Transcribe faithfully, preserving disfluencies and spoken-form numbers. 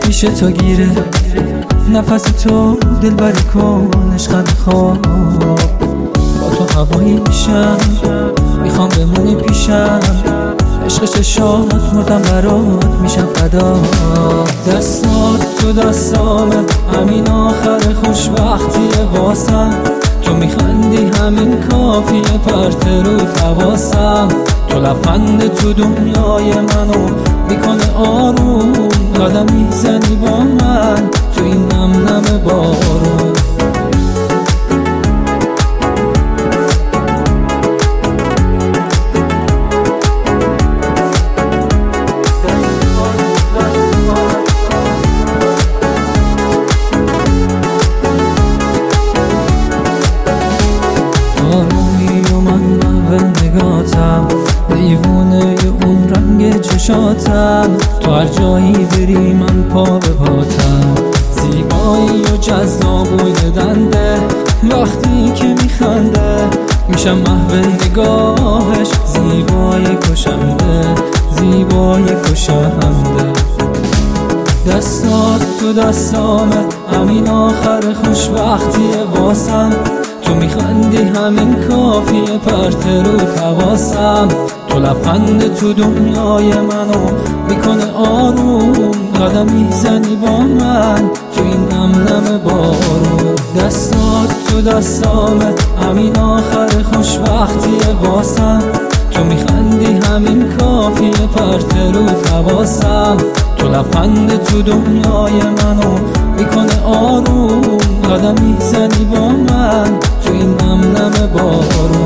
میشه تا گیره نفس تو دل بری کن عشقم خواب با تو هوایی میشم میخوام بمونی پیشم عشق چشات مردم برات میشم فدا دستات تو دستامه همین آخر خوشبختیه واسم تو میخندی همین کافیه پرت رو حواسم تو لبخند تو دنیای منو میکنه آروم قدم میزنی با من تو این نم نم بارون دیوونه اون رنگ چشاتم تو هر جایی بری من پا به پاتم زیبایی و جذاب و دنده وقتی که میخنده میشم محو نگاهش زیبای کشنده زیبای کشنده دستات تو دستامه همین آخر خوشبختیه واسم تو میخندی همین کافیه پرت رو حواسم تو لبخند تو دنیای منو میکنه آروم قدم میزنی با من تو این نم نم بارون دستات تو دستامه همین آخر خوشبختیه واسم تو میخندی همین کافیه پرت رو حواسم تو لبخند تو دنیای منو میکنه آروم قدم میزنی با من تو این نم نم بارون